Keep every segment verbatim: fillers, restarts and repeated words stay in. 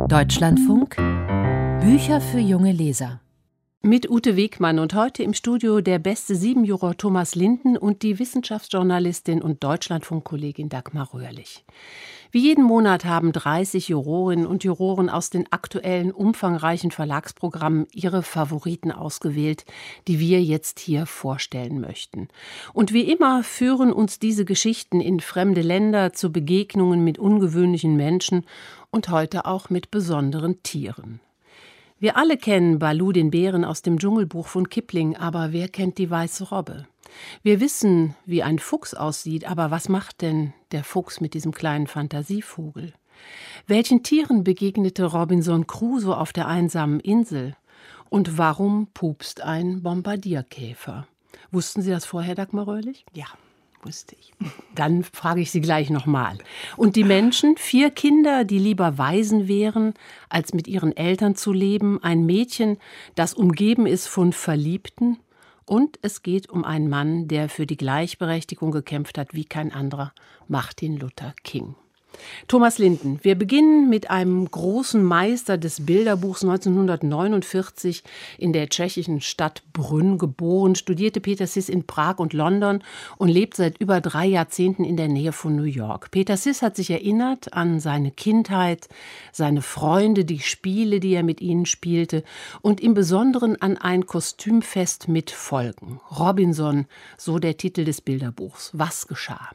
Deutschlandfunk Bücher für junge Leser. Mit Ute Wegmann und heute im Studio der beste Siebenjuror Thomas Linden und die Wissenschaftsjournalistin und Deutschlandfunk-Kollegin Dagmar Röhrlich. Wie jeden Monat haben dreißig Jurorinnen und Juroren aus den aktuellen, umfangreichen Verlagsprogrammen ihre Favoriten ausgewählt, die wir jetzt hier vorstellen möchten. Und wie immer führen uns diese Geschichten in fremde Länder zu Begegnungen mit ungewöhnlichen Menschen und heute auch mit besonderen Tieren. Wir alle kennen Baloo den Bären aus dem Dschungelbuch von Kipling, aber wer kennt die weiße Robbe? Wir wissen, wie ein Fuchs aussieht, aber was macht denn der Fuchs mit diesem kleinen Fantasievogel? Welchen Tieren begegnete Robinson Crusoe auf der einsamen Insel? Und warum pupst ein Bombardierkäfer? Wussten Sie das vorher, Dagmar Röhrlich? Ja, wusste ich. Dann frage ich Sie gleich nochmal. Und die Menschen, vier Kinder, die lieber Waisen wären, als mit ihren Eltern zu leben, ein Mädchen, das umgeben ist von Verliebten, und es geht um einen Mann, der für die Gleichberechtigung gekämpft hat wie kein anderer, Martin Luther King. Thomas Linden, wir beginnen mit einem großen Meister des Bilderbuchs. neunzehnhundertneunundvierzig in der tschechischen Stadt Brünn geboren, studierte Peter Siss in Prag und London und lebt seit über drei Jahrzehnten in der Nähe von New York. Peter Siss hat sich erinnert an seine Kindheit, seine Freunde, die Spiele, die er mit ihnen spielte und im Besonderen an ein Kostümfest mit Folgen. Robinson, so der Titel des Bilderbuchs. Was geschah?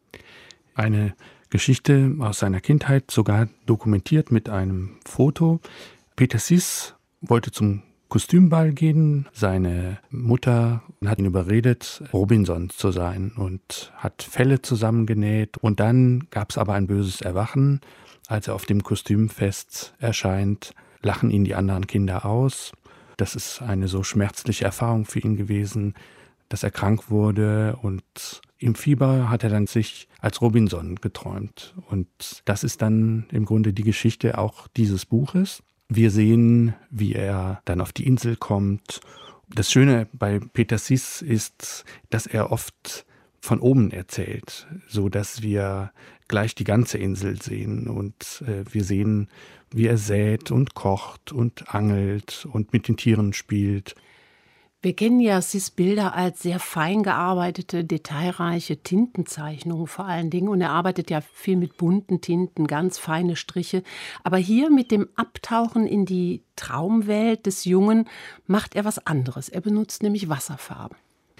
Eine Geschichte aus seiner Kindheit, sogar dokumentiert mit einem Foto. Peter Siss wollte zum Kostümball gehen. Seine Mutter hat ihn überredet, Robinson zu sein und hat Felle zusammengenäht. Und dann gab es aber ein böses Erwachen. Als er auf dem Kostümfest erscheint, lachen ihn die anderen Kinder aus. Das ist eine so schmerzliche Erfahrung für ihn gewesen, dass er krank wurde, und im Fieber hat er dann sich als Robinson geträumt. Und das ist dann im Grunde die Geschichte auch dieses Buches. Wir sehen, wie er dann auf die Insel kommt. Das Schöne bei Peter Siss ist, dass er oft von oben erzählt, so dass wir gleich die ganze Insel sehen. Und äh, wir sehen, wie er sät und kocht und angelt und mit den Tieren spielt. Wir kennen ja Siss Bilder als sehr fein gearbeitete, detailreiche Tintenzeichnungen vor allen Dingen. Und er arbeitet ja viel mit bunten Tinten, ganz feine Striche. Aber hier mit dem Abtauchen in die Traumwelt des Jungen macht er was anderes. Er benutzt nämlich Wasserfarben.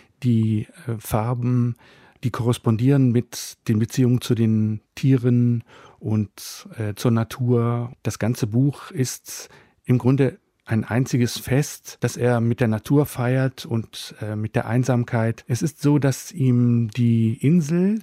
Die äh, Farben, die korrespondieren mit den Beziehungen zu den Tieren und äh, zur Natur. Das ganze Buch ist im Grunde ein einziges Fest, das er mit der Natur feiert und äh, mit der Einsamkeit. Es ist so, dass ihm die Insel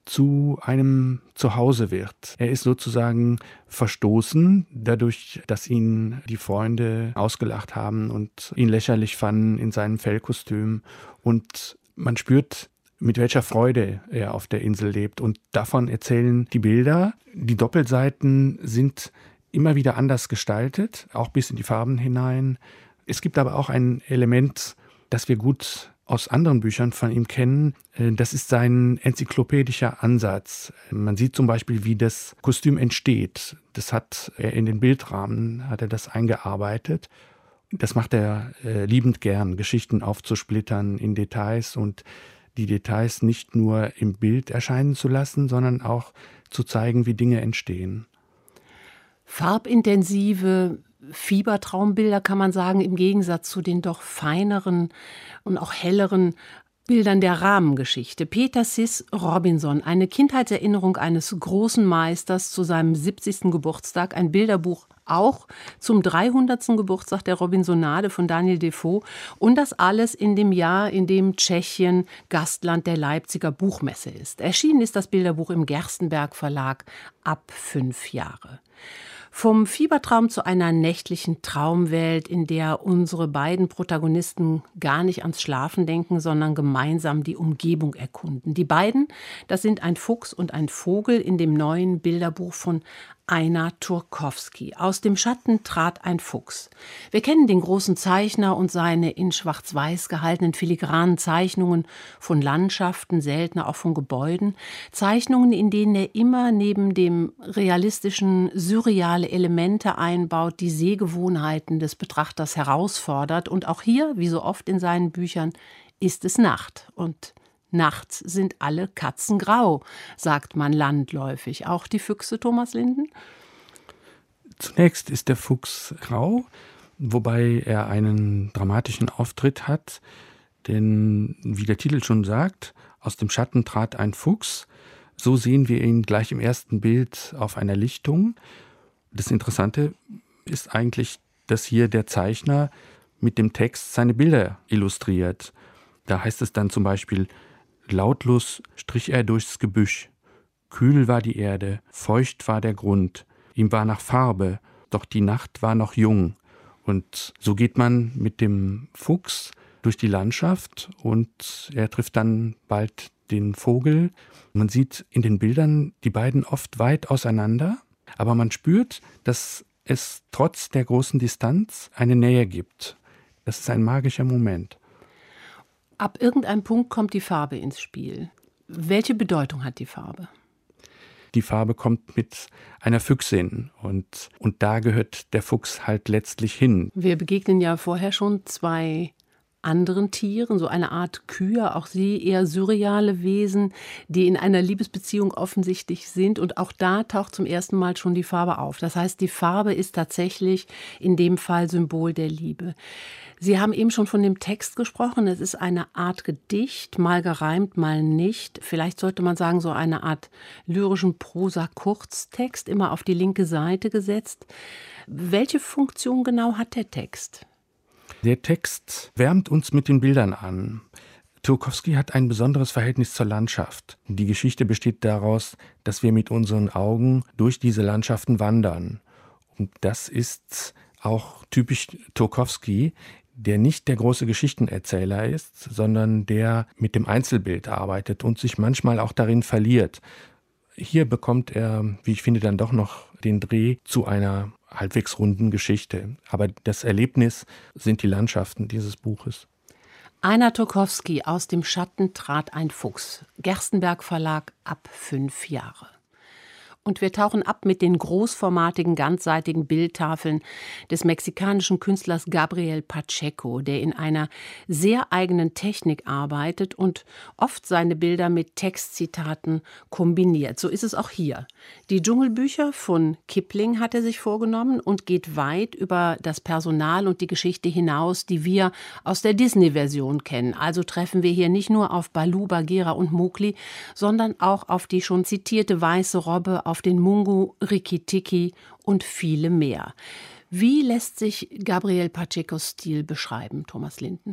zu einem Zuhause wird. Er ist sozusagen verstoßen, dadurch, dass ihn die Freunde ausgelacht haben und ihn lächerlich fanden in seinem Fellkostüm. Und man spürt, mit welcher Freude er auf der Insel lebt. Und davon erzählen die Bilder. Die Doppelseiten sind immer wieder anders gestaltet, auch bis in die Farben hinein. Es gibt aber auch ein Element, das wir gut aus anderen Büchern von ihm kennen. Das ist sein enzyklopädischer Ansatz. Man sieht zum Beispiel, wie das Kostüm entsteht. Das hat er in den Bildrahmen, hat er das eingearbeitet. Das macht er äh, liebend gern, Geschichten aufzusplittern in Details und die Details nicht nur im Bild erscheinen zu lassen, sondern auch zu zeigen, wie Dinge entstehen. Farbintensive Fiebertraumbilder, kann man sagen, im Gegensatz zu den doch feineren und auch helleren Bildern der Rahmengeschichte. Peter Siss, Robinson, eine Kindheitserinnerung eines großen Meisters zu seinem siebzigsten Geburtstag, ein Bilderbuch auch zum dreihundertsten Geburtstag der Robinsonade von Daniel Defoe, und das alles in dem Jahr, in dem Tschechien Gastland der Leipziger Buchmesse ist. Erschienen ist das Bilderbuch im Gerstenberg Verlag ab fünf Jahre. Vom Fiebertraum zu einer nächtlichen Traumwelt, in der unsere beiden Protagonisten gar nicht ans Schlafen denken, sondern gemeinsam die Umgebung erkunden. Die beiden, das sind ein Fuchs und ein Vogel in dem neuen Bilderbuch von Einar Turkowski. Aus dem Schatten trat ein Fuchs. Wir kennen den großen Zeichner und seine in Schwarz-Weiß gehaltenen filigranen Zeichnungen von Landschaften, seltener auch von Gebäuden. Zeichnungen, in denen er immer neben dem realistischen surreale Elemente einbaut, die Sehgewohnheiten des Betrachters herausfordert. Und auch hier, wie so oft in seinen Büchern, ist es Nacht. Und nachts sind alle Katzen grau, sagt man landläufig. Auch die Füchse, Thomas Linden? Zunächst ist der Fuchs grau, wobei er einen dramatischen Auftritt hat. Denn, wie der Titel schon sagt, aus dem Schatten trat ein Fuchs. So sehen wir ihn gleich im ersten Bild auf einer Lichtung. Das Interessante ist eigentlich, dass hier der Zeichner mit dem Text seine Bilder illustriert. Da heißt es dann zum Beispiel: Lautlos strich er durchs Gebüsch. Kühl war die Erde, feucht war der Grund. Ihm war nach Farbe, doch die Nacht war noch jung. Und so geht man mit dem Fuchs durch die Landschaft und er trifft dann bald den Vogel. Man sieht in den Bildern die beiden oft weit auseinander, aber man spürt, dass es trotz der großen Distanz eine Nähe gibt. Das ist ein magischer Moment. Ab irgendeinem Punkt kommt die Farbe ins Spiel. Welche Bedeutung hat die Farbe? Die Farbe kommt mit einer Füchsin und, und da gehört der Fuchs halt letztlich hin. Wir begegnen ja vorher schon zwei anderen Tieren, so eine Art Kühe, auch sie eher surreale Wesen, die in einer Liebesbeziehung offensichtlich sind. Und auch da taucht zum ersten Mal schon die Farbe auf. Das heißt, die Farbe ist tatsächlich in dem Fall Symbol der Liebe. Sie haben eben schon von dem Text gesprochen. Es ist eine Art Gedicht, mal gereimt, mal nicht. Vielleicht sollte man sagen, so eine Art lyrischen Prosa-Kurztext, immer auf die linke Seite gesetzt. Welche Funktion genau hat der Text? Der Text wärmt uns mit den Bildern an. Turkowski hat ein besonderes Verhältnis zur Landschaft. Die Geschichte besteht daraus, dass wir mit unseren Augen durch diese Landschaften wandern. Und das ist auch typisch Turkowski, der nicht der große Geschichtenerzähler ist, sondern der mit dem Einzelbild arbeitet und sich manchmal auch darin verliert. Hier bekommt er, wie ich finde, dann doch noch den Dreh zu einer halbwegs runden Geschichte. Aber das Erlebnis sind die Landschaften dieses Buches. Einar Turkowski, Aus dem Schatten trat ein Fuchs. Gerstenberg Verlag, ab fünf Jahre. Und wir tauchen ab mit den großformatigen, ganzseitigen Bildtafeln des mexikanischen Künstlers Gabriel Pacheco, der in einer sehr eigenen Technik arbeitet und oft seine Bilder mit Textzitaten kombiniert. So ist es auch hier. Die Dschungelbücher von Kipling hat er sich vorgenommen und geht weit über das Personal und die Geschichte hinaus, die wir aus der Disney-Version kennen. Also treffen wir hier nicht nur auf Baloo, Bagheera und Mowgli, sondern auch auf die schon zitierte weiße Robbe, auf den Mungu, Rikki-Tikki und viele mehr. Wie lässt sich Gabriel Pachecos Stil beschreiben, Thomas Linden?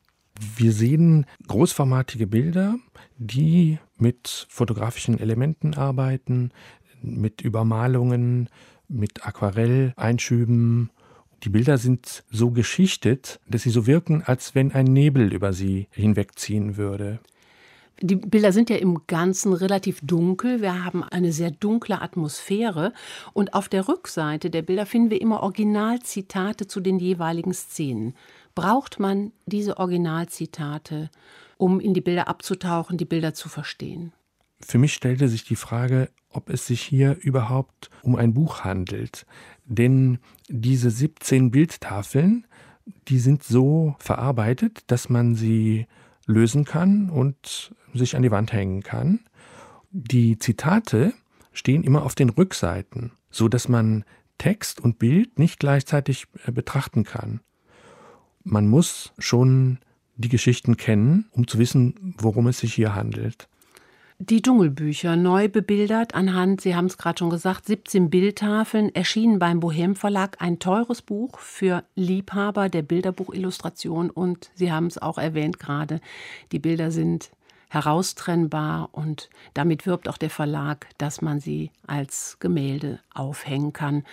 Wir sehen großformatige Bilder, die mit fotografischen Elementen arbeiten, mit Übermalungen, mit Aquarelleinschüben. Die Bilder sind so geschichtet, dass sie so wirken, als wenn ein Nebel über sie hinwegziehen würde. Die Bilder sind ja im Ganzen relativ dunkel. Wir haben eine sehr dunkle Atmosphäre. Und auf der Rückseite der Bilder finden wir immer Originalzitate zu den jeweiligen Szenen. Braucht man diese Originalzitate, um in die Bilder abzutauchen, die Bilder zu verstehen? Für mich stellte sich die Frage, ob es sich hier überhaupt um ein Buch handelt. Denn diese siebzehn Bildtafeln, die sind so verarbeitet, dass man sie lösen kann und sich an die Wand hängen kann. Die Zitate stehen immer auf den Rückseiten, so dass man Text und Bild nicht gleichzeitig betrachten kann. Man muss schon die Geschichten kennen, um zu wissen, worum es sich hier handelt. Die Dschungelbücher, neu bebildert anhand, Sie haben es gerade schon gesagt, siebzehn Bildtafeln, erschienen beim Bohem Verlag, ein teures Buch für Liebhaber der Bilderbuchillustration und Sie haben es auch erwähnt gerade, die Bilder sind heraustrennbar und damit wirbt auch der Verlag, dass man sie als Gemälde aufhängen kann.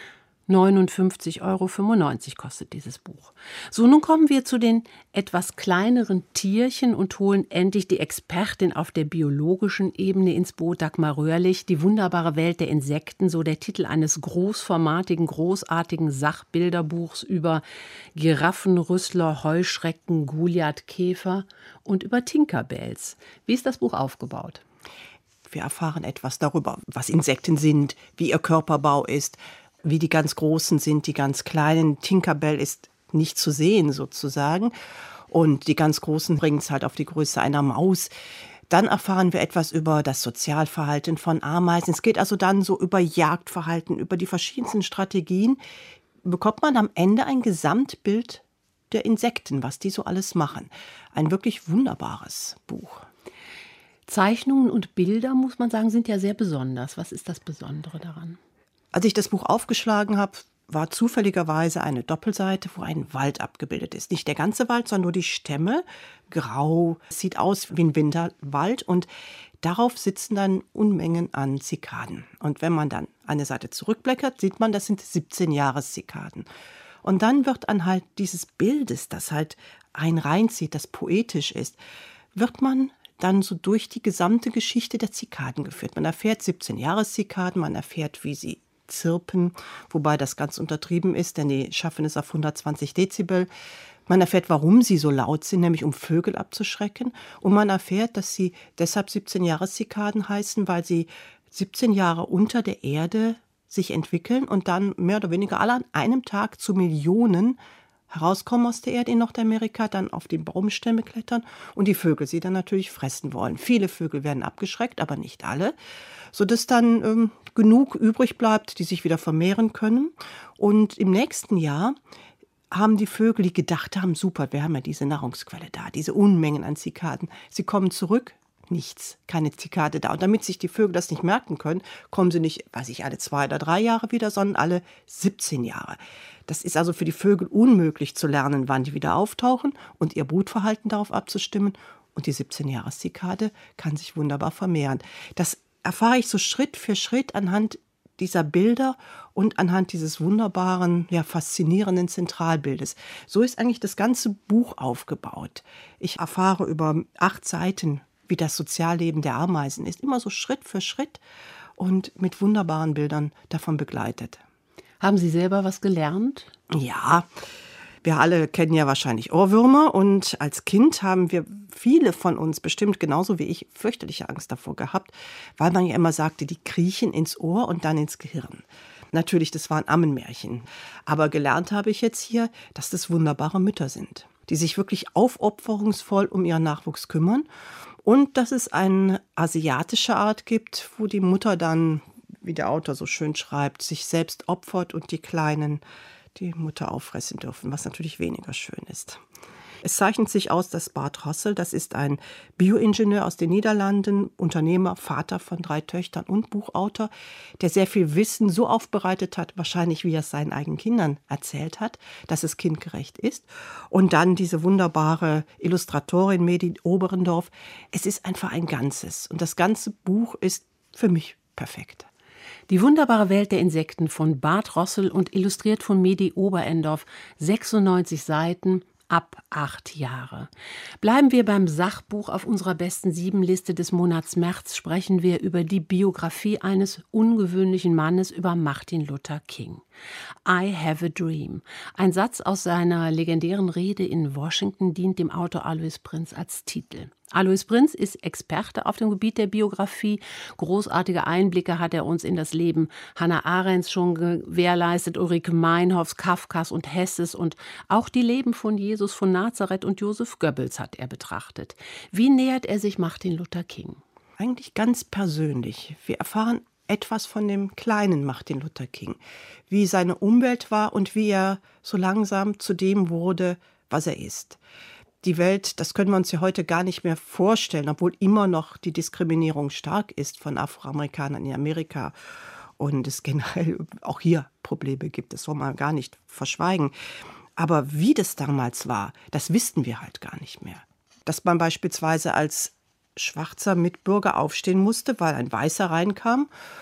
neunundfünfzig Euro fünfundneunzig kostet dieses Buch. So, nun kommen wir zu den etwas kleineren Tierchen und holen endlich die Expertin auf der biologischen Ebene ins Boot, Dagmar Röhrlich. Die wunderbare Welt der Insekten, so der Titel eines großformatigen, großartigen Sachbilderbuchs über Giraffen, Rüssler, Heuschrecken, Goliathkäfer und über Tinkerbells. Wie ist das Buch aufgebaut? Wir erfahren etwas darüber, was Insekten sind, wie ihr Körperbau ist, wie die ganz Großen sind, die ganz Kleinen. Tinkerbell ist nicht zu sehen sozusagen. Und die ganz Großen bringen es halt auf die Größe einer Maus. Dann erfahren wir etwas über das Sozialverhalten von Ameisen. Es geht also dann so über Jagdverhalten, über die verschiedensten Strategien. Bekommt man am Ende ein Gesamtbild der Insekten, was die so alles machen. Ein wirklich wunderbares Buch. Zeichnungen und Bilder, muss man sagen, sind ja sehr besonders. Was ist das Besondere daran? Als ich das Buch aufgeschlagen habe, war zufälligerweise eine Doppelseite, wo ein Wald abgebildet ist. Nicht der ganze Wald, sondern nur die Stämme. Grau, sieht aus wie ein Winterwald. Und darauf sitzen dann Unmengen an Zikaden. Und wenn man dann eine Seite zurückblättert, sieht man, das sind siebzehn Jahreszikaden. Und dann wird anhand dieses Bildes, das halt einen reinzieht, das poetisch ist, wird man dann so durch die gesamte Geschichte der Zikaden geführt. Man erfährt siebzehn Jahreszikaden, man erfährt, wie sie zirpen, wobei das ganz untertrieben ist, denn die schaffen es auf hundertzwanzig Dezibel. Man erfährt, warum sie so laut sind, nämlich um Vögel abzuschrecken. Und man erfährt, dass sie deshalb siebzehn Jahreszikaden heißen, weil sie siebzehn Jahre unter der Erde sich entwickeln und dann mehr oder weniger alle an einem Tag zu Millionen herauskommen aus der Erde in Nordamerika, dann auf die Baumstämme klettern und die Vögel sie dann natürlich fressen wollen. Viele Vögel werden abgeschreckt, aber nicht alle, sodass dann ähm, genug übrig bleibt, die sich wieder vermehren können. Und im nächsten Jahr haben die Vögel, die gedacht haben, super, wir haben ja diese Nahrungsquelle da, diese Unmengen an Zikaden. Sie kommen zurück, nichts, keine Zikade da. Und damit sich die Vögel das nicht merken können, kommen sie nicht, weiß ich, alle zwei oder drei Jahre wieder, sondern alle siebzehn Jahre. Das ist also für die Vögel unmöglich zu lernen, wann die wieder auftauchen und ihr Brutverhalten darauf abzustimmen. Und die siebzehn-Jahres-Zikade kann sich wunderbar vermehren. Das erfahre ich so Schritt für Schritt anhand dieser Bilder und anhand dieses wunderbaren, ja, faszinierenden Zentralbildes. So ist eigentlich das ganze Buch aufgebaut. Ich erfahre über acht Seiten, wie das Sozialleben der Ameisen ist, immer so Schritt für Schritt und mit wunderbaren Bildern davon begleitet. Haben Sie selber was gelernt? Ja, wir alle kennen ja wahrscheinlich Ohrwürmer und als Kind haben wir, viele von uns bestimmt genauso wie ich, fürchterliche Angst davor gehabt, weil man ja immer sagte, die kriechen ins Ohr und dann ins Gehirn. Natürlich, das waren Ammenmärchen. Aber gelernt habe ich jetzt hier, dass das wunderbare Mütter sind, die sich wirklich aufopferungsvoll um ihren Nachwuchs kümmern. Und dass es eine asiatische Art gibt, wo die Mutter dann, wie der Autor so schön schreibt, sich selbst opfert und die Kleinen die Mutter auffressen dürfen, was natürlich weniger schön ist. Es zeichnet sich aus, dass Bart Rossel, das ist ein Bioingenieur aus den Niederlanden, Unternehmer, Vater von drei Töchtern und Buchautor, der sehr viel Wissen so aufbereitet hat, wahrscheinlich wie er es seinen eigenen Kindern erzählt hat, dass es kindgerecht ist. Und dann diese wunderbare Illustratorin Medi Oberendorf. Es ist einfach ein Ganzes. Und das ganze Buch ist für mich perfekt. Die wunderbare Welt der Insekten von Bart Rossel und illustriert von Medi Oberendorf. sechsundneunzig Seiten. Ab acht Jahre. Bleiben wir beim Sachbuch. Auf unserer besten sieben Liste des Monats März sprechen wir über die Biografie eines ungewöhnlichen Mannes, über Martin Luther King. I have a dream. Ein Satz aus seiner legendären Rede in Washington dient dem Autor Alois Prinz als Titel. Alois Prinz ist Experte auf dem Gebiet der Biografie. Großartige Einblicke hat er uns in das Leben Hannah Arendts schon gewährleistet, Ulrike Meinhoffs, Kafkas und Hesses und auch die Leben von Jesus von Nazareth und Joseph Goebbels hat er betrachtet. Wie nähert er sich Martin Luther King? Eigentlich ganz persönlich. Wir erfahren etwas von dem kleinen Martin Luther King, wie seine Umwelt war und wie er so langsam zu dem wurde, was er ist. Die Welt, das können wir uns ja heute gar nicht mehr vorstellen, obwohl immer noch die Diskriminierung stark ist von Afroamerikanern in Amerika und es generell auch hier Probleme gibt, das soll man gar nicht verschweigen. Aber wie das damals war, das wissen wir halt gar nicht mehr. Dass man beispielsweise als schwarzer Mitbürger aufstehen musste, weil ein Weißer reinkam,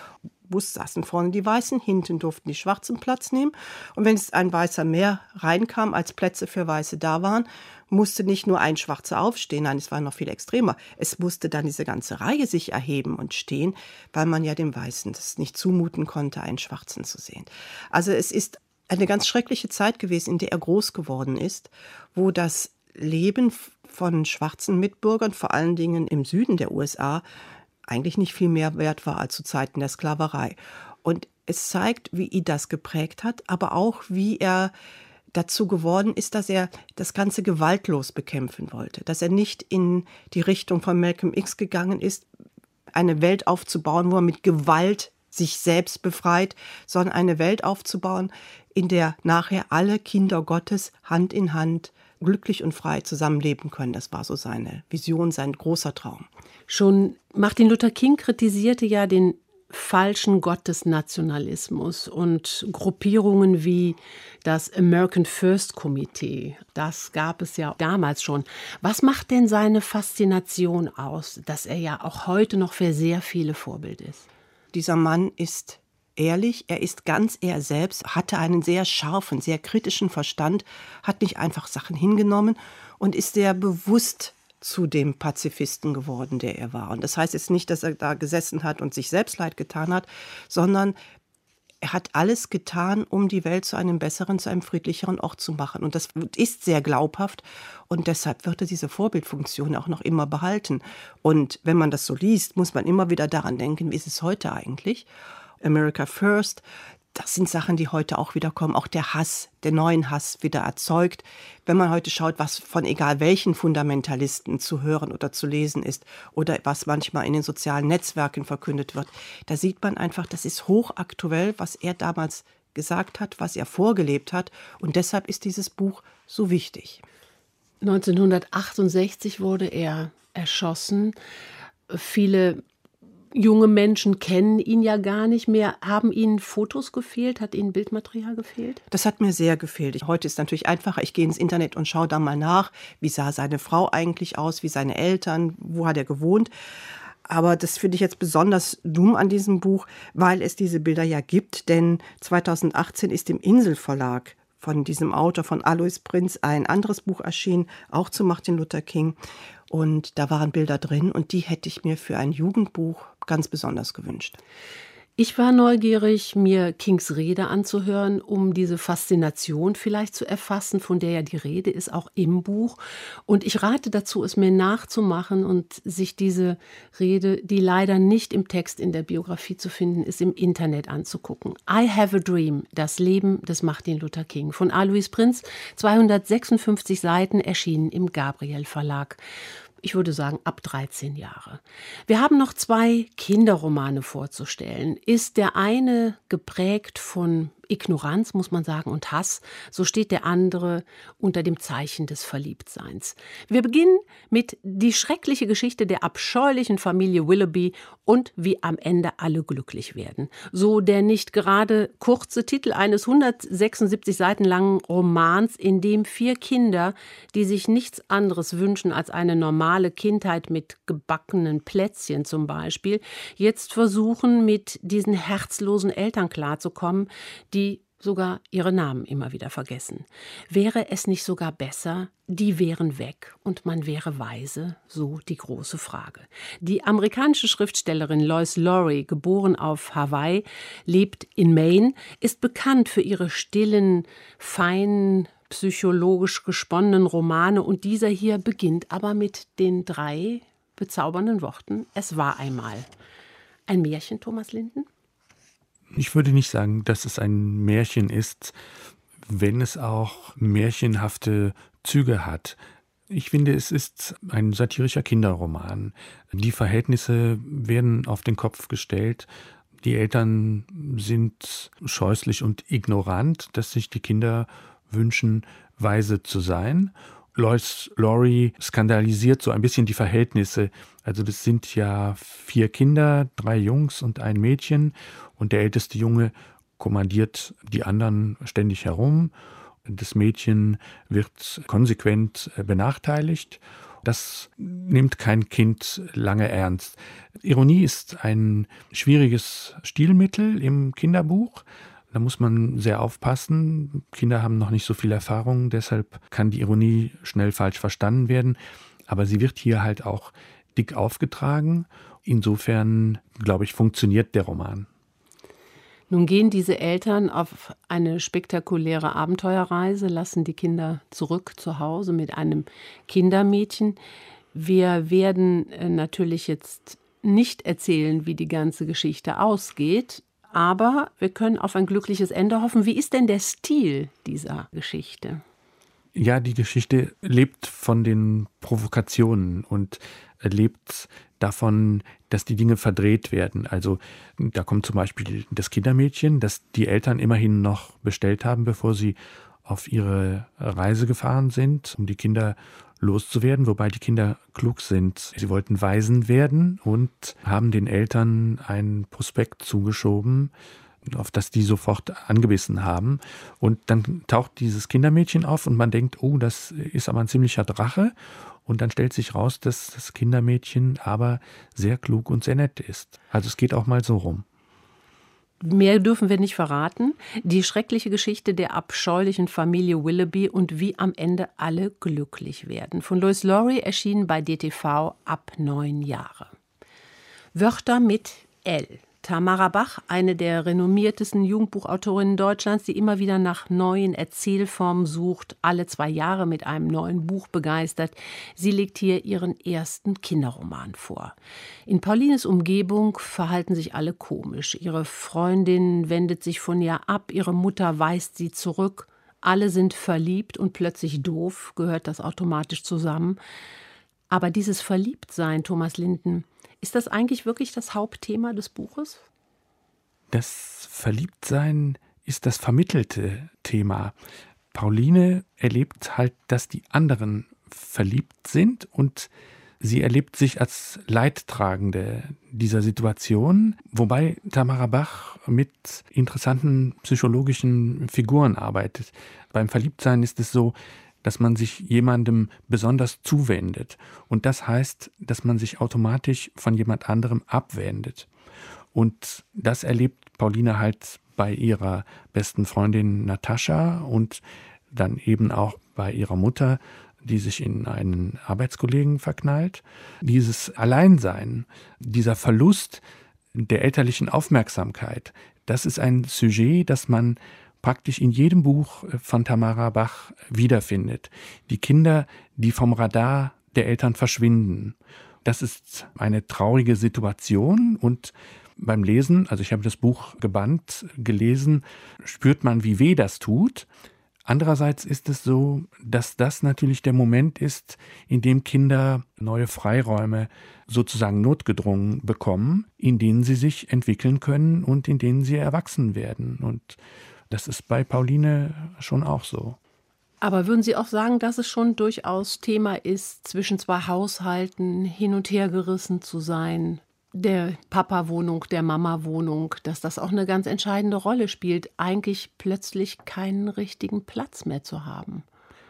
Bus saßen vorne die Weißen, hinten durften die Schwarzen Platz nehmen. Und wenn es ein Weißer mehr reinkam, als Plätze für Weiße da waren, musste nicht nur ein Schwarzer aufstehen, nein, es war noch viel extremer. Es musste dann diese ganze Reihe sich erheben und stehen, weil man ja dem Weißen das nicht zumuten konnte, einen Schwarzen zu sehen. Also es ist eine ganz schreckliche Zeit gewesen, in der er groß geworden ist, wo das Leben von schwarzen Mitbürgern, vor allen Dingen im Süden der U S A, eigentlich nicht viel mehr wert war als zu Zeiten der Sklaverei. Und es zeigt, wie ihn das geprägt hat, aber auch, wie er dazu geworden ist, dass er das Ganze gewaltlos bekämpfen wollte. Dass er nicht in die Richtung von Malcolm X gegangen ist, eine Welt aufzubauen, wo er mit Gewalt sich selbst befreit, sondern eine Welt aufzubauen, in der nachher alle Kinder Gottes Hand in Hand glücklich und frei zusammenleben können. Das war so seine Vision, sein großer Traum. Schon Martin Luther King kritisierte ja den falschen Gottesnationalismus und Gruppierungen wie das American First Komitee. Das gab es ja damals schon. Was macht denn seine Faszination aus, dass er ja auch heute noch für sehr viele Vorbild ist? Dieser Mann ist ehrlich, er ist ganz er selbst, hatte einen sehr scharfen, sehr kritischen Verstand, hat nicht einfach Sachen hingenommen und ist sehr bewusst zu dem Pazifisten geworden, der er war. Und das heißt jetzt nicht, dass er da gesessen hat und sich selbst leid getan hat, sondern er hat alles getan, um die Welt zu einem besseren, zu einem friedlicheren Ort zu machen. Und das ist sehr glaubhaft und deshalb wird er diese Vorbildfunktion auch noch immer behalten. Und wenn man das so liest, muss man immer wieder daran denken, wie ist es heute eigentlich? America First, das sind Sachen, die heute auch wieder kommen. Auch der Hass, der neuen Hass wieder erzeugt. Wenn man heute schaut, was von egal welchen Fundamentalisten zu hören oder zu lesen ist oder was manchmal in den sozialen Netzwerken verkündet wird, da sieht man einfach, das ist hochaktuell, was er damals gesagt hat, was er vorgelebt hat. Und deshalb ist dieses Buch so wichtig. neunzehnhundertachtundsechzig wurde er erschossen. Viele junge Menschen kennen ihn ja gar nicht mehr. Haben Ihnen Fotos gefehlt? Hat Ihnen Bildmaterial gefehlt? Das hat mir sehr gefehlt. Heute ist es natürlich einfacher. Ich gehe ins Internet und schaue da mal nach, wie sah seine Frau eigentlich aus, wie seine Eltern, wo hat er gewohnt. Aber das finde ich jetzt besonders dumm an diesem Buch, weil es diese Bilder ja gibt. Denn zweitausendachtzehn ist im Insel-Verlag von diesem Autor, von Alois Prinz, ein anderes Buch erschienen, auch zu Martin Luther King. Und da waren Bilder drin und die hätte ich mir für ein Jugendbuch ganz besonders gewünscht. Ich war neugierig, mir Kings Rede anzuhören, um diese Faszination vielleicht zu erfassen, von der ja die Rede ist, auch im Buch. Und ich rate dazu, es mir nachzumachen und sich diese Rede, die leider nicht im Text in der Biografie zu finden ist, im Internet anzugucken. I Have a Dream, das Leben des Martin Luther King von Alois Prinz, zweihundertsechsundfünfzig Seiten, erschienen im Gabriel Verlag. Ich würde sagen, ab dreizehn Jahre. Wir haben noch zwei Kinderromane vorzustellen. Ist der eine geprägt von Ignoranz, muss man sagen, und Hass, so steht der andere unter dem Zeichen des Verliebtseins. Wir beginnen mit Die schreckliche Geschichte der abscheulichen Familie Willoughby und wie am Ende alle glücklich werden. So der nicht gerade kurze Titel eines hundertsechsundsiebzig Seiten langen Romans, in dem vier Kinder, die sich nichts anderes wünschen als eine normale Kindheit mit gebackenen Plätzchen zum Beispiel, jetzt versuchen, mit diesen herzlosen Eltern klarzukommen, die die sogar ihre Namen immer wieder vergessen. Wäre es nicht sogar besser, die wären weg und man wäre weise? So die große Frage. Die amerikanische Schriftstellerin Lois Lowry, geboren auf Hawaii, lebt in Maine, ist bekannt für ihre stillen, feinen, psychologisch gesponnenen Romane und dieser hier beginnt aber mit den drei bezaubernden Worten: Es war einmal. Ein Märchen, Thomas Linden? Ich würde nicht sagen, dass es ein Märchen ist, wenn es auch märchenhafte Züge hat. Ich finde, es ist ein satirischer Kinderroman. Die Verhältnisse werden auf den Kopf gestellt. Die Eltern sind scheußlich und ignorant, dass sich die Kinder wünschen, weise zu sein. Lois Lowry skandalisiert so ein bisschen die Verhältnisse. Also das sind ja vier Kinder, drei Jungs und ein Mädchen. Und der älteste Junge kommandiert die anderen ständig herum. Das Mädchen wird konsequent benachteiligt. Das nimmt kein Kind lange ernst. Ironie ist ein schwieriges Stilmittel im Kinderbuch. Da muss man sehr aufpassen. Kinder haben noch nicht so viel Erfahrung, deshalb kann die Ironie schnell falsch verstanden werden. Aber sie wird hier halt auch dick aufgetragen. Insofern, glaube ich, funktioniert der Roman. Nun gehen diese Eltern auf eine spektakuläre Abenteuerreise, lassen die Kinder zurück zu Hause mit einem Kindermädchen. Wir werden natürlich jetzt nicht erzählen, wie die ganze Geschichte ausgeht, aber wir können auf ein glückliches Ende hoffen. Wie ist denn der Stil dieser Geschichte? Ja, die Geschichte lebt von den Provokationen und lebt davon, dass die Dinge verdreht werden. Also da kommt zum Beispiel das Kindermädchen, das die Eltern immerhin noch bestellt haben, bevor sie auf ihre Reise gefahren sind, um die Kinder loszuwerden, wobei die Kinder klug sind. Sie wollten Waisen werden und haben den Eltern ein Prospekt zugeschoben, auf das die sofort angebissen haben. Und dann taucht dieses Kindermädchen auf und man denkt, oh, das ist aber ein ziemlicher Drache. Und dann stellt sich raus, dass das Kindermädchen aber sehr klug und sehr nett ist. Also es geht auch mal so rum. Mehr dürfen wir nicht verraten. Die schreckliche Geschichte der abscheulichen Familie Willoughby und wie am Ende alle glücklich werden. Von Lois Lowry, erschienen bei D T V ab neun Jahre. Wörter mit L. Tamara Bach, eine der renommiertesten Jugendbuchautorinnen Deutschlands, die immer wieder nach neuen Erzählformen sucht, alle zwei Jahre mit einem neuen Buch begeistert. Sie legt hier ihren ersten Kinderroman vor. In Paulines Umgebung verhalten sich alle komisch. Ihre Freundin wendet sich von ihr ab, ihre Mutter weist sie zurück. Alle sind verliebt und plötzlich doof, gehört das automatisch zusammen. Aber dieses Verliebtsein, Thomas Linden, ist das eigentlich wirklich das Hauptthema des Buches? Das Verliebtsein ist das vermittelte Thema. Pauline erlebt halt, dass die anderen verliebt sind und sie erlebt sich als Leidtragende dieser Situation, wobei Tamara Bach mit interessanten psychologischen Figuren arbeitet. Beim Verliebtsein ist es so, dass man sich jemandem besonders zuwendet. Und das heißt, dass man sich automatisch von jemand anderem abwendet. Und das erlebt Pauline halt bei ihrer besten Freundin Natascha und dann eben auch bei ihrer Mutter, die sich in einen Arbeitskollegen verknallt. Dieses Alleinsein, dieser Verlust der elterlichen Aufmerksamkeit, das ist ein Sujet, das man praktisch in jedem Buch von Tamara Bach wiederfindet. Die Kinder, die vom Radar der Eltern verschwinden. Das ist eine traurige Situation und beim Lesen, also ich habe das Buch gebannt, gelesen, spürt man, wie weh das tut. Andererseits ist es so, dass das natürlich der Moment ist, in dem Kinder neue Freiräume sozusagen notgedrungen bekommen, in denen sie sich entwickeln können und in denen sie erwachsen werden. Und das ist bei Pauline schon auch so. Aber würden Sie auch sagen, dass es schon durchaus Thema ist, zwischen zwei Haushalten hin und her gerissen zu sein, der Papa-Wohnung, der Mama-Wohnung, dass das auch eine ganz entscheidende Rolle spielt, eigentlich plötzlich keinen richtigen Platz mehr zu haben?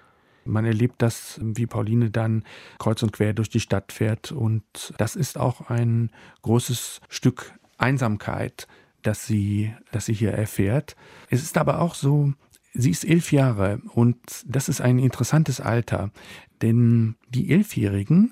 Man erlebt das, wie Pauline dann kreuz und quer durch die Stadt fährt. Und das ist auch ein großes Stück Einsamkeit, das sie, das sie hier erfährt. Es ist aber auch so, sie ist elf Jahre und das ist ein interessantes Alter, denn die Elfjährigen,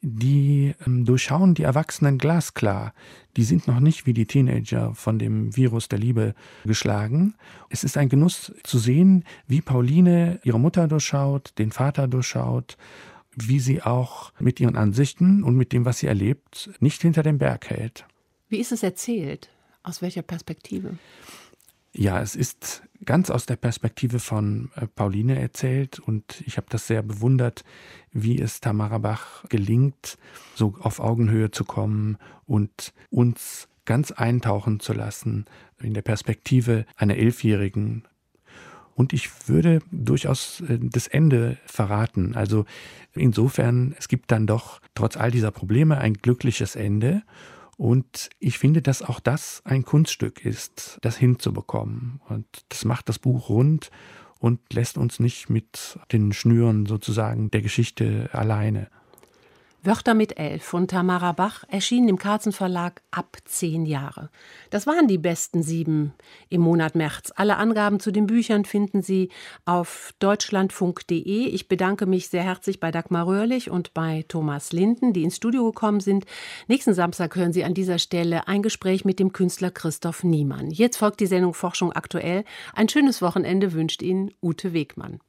die ähm, durchschauen die Erwachsenen glasklar. Die sind noch nicht wie die Teenager von dem Virus der Liebe geschlagen. Es ist ein Genuss zu sehen, wie Pauline ihre Mutter durchschaut, den Vater durchschaut, wie sie auch mit ihren Ansichten und mit dem, was sie erlebt, nicht hinter dem Berg hält. Wie ist es erzählt? Aus welcher Perspektive? Ja, es ist ganz aus der Perspektive von Pauline erzählt und ich habe das sehr bewundert, wie es Tamara Bach gelingt, so auf Augenhöhe zu kommen und uns ganz eintauchen zu lassen in der Perspektive einer Elfjährigen. Und ich würde durchaus das Ende verraten. Also insofern, es gibt dann doch trotz all dieser Probleme ein glückliches Ende. Und ich finde, dass auch das ein Kunststück ist, das hinzubekommen. Und das macht das Buch rund und lässt uns nicht mit den Schnüren sozusagen der Geschichte alleine. Wörter mit L von Tamara Bach, erschienen im Carlsen Verlag ab zehn Jahre. Das waren die besten sieben im Monat März. Alle Angaben zu den Büchern finden Sie auf deutschlandfunk punkt de. Ich bedanke mich sehr herzlich bei Dagmar Röhrlich und bei Thomas Linden, die ins Studio gekommen sind. Nächsten Samstag hören Sie an dieser Stelle ein Gespräch mit dem Künstler Christoph Niemann. Jetzt folgt die Sendung Forschung aktuell. Ein schönes Wochenende wünscht Ihnen Ute Wegmann.